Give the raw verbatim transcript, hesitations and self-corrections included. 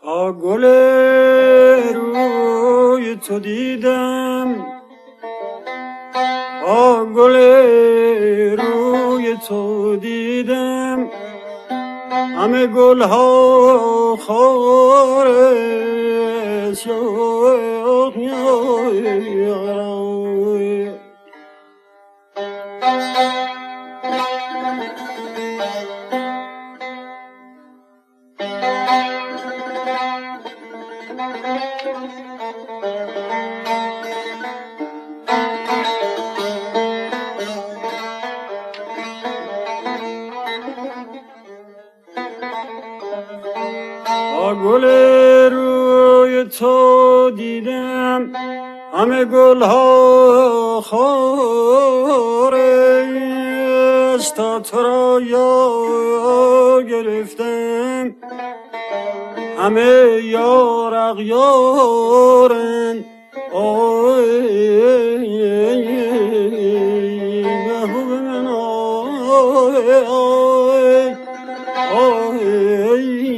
تا گل روی تو دیدم، تا گل روی تو دیدم، همه گل ها خار شد. گل روی تو دیدم، همه گل ها خار است. تا تو را یاد گرفتم، همه یار اغیارند. آی محبوب من، آی آی آی